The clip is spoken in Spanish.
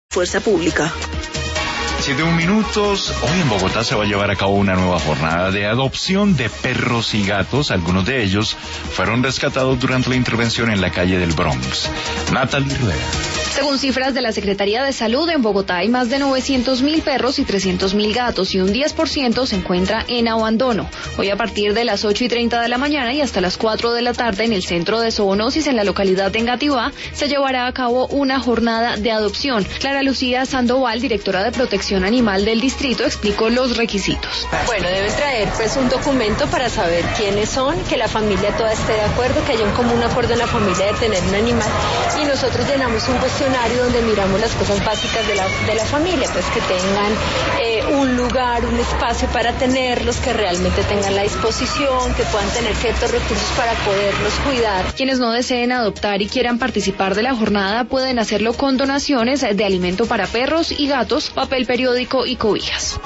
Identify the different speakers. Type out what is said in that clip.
Speaker 1: Fuerza Pública.
Speaker 2: 7 minutos. Hoy en Bogotá se va a llevar a cabo una nueva jornada de adopción de perros y gatos. Algunos de ellos fueron rescatados durante la intervención en la calle del Bronx. Natalie Rueda.
Speaker 3: Según cifras de la Secretaría de Salud, en Bogotá hay más de 900.000 perros y 300.000 gatos y un 10% se encuentra en abandono. Hoy a partir de las 8:30 de la mañana y hasta las 4 de la tarde en el centro de zoonosis en la localidad de Engativá se llevará a cabo una jornada de adopción. Clara Lucía Sandoval, directora de Protección Animal del distrito, explicó los requisitos.
Speaker 4: Bueno, deben traer un documento para saber quiénes son, que la familia toda esté de acuerdo, que haya un común acuerdo en la familia de tener un animal, y nosotros llenamos un cuestionario donde miramos las cosas básicas de la familia, pues que tengan un lugar, un espacio para tenerlos, que realmente tengan la disposición, que puedan tener ciertos recursos para poderlos cuidar.
Speaker 3: Quienes no deseen adoptar y quieran participar de la jornada pueden hacerlo con donaciones de alimento para perros y gatos, papel periódico y cobijas.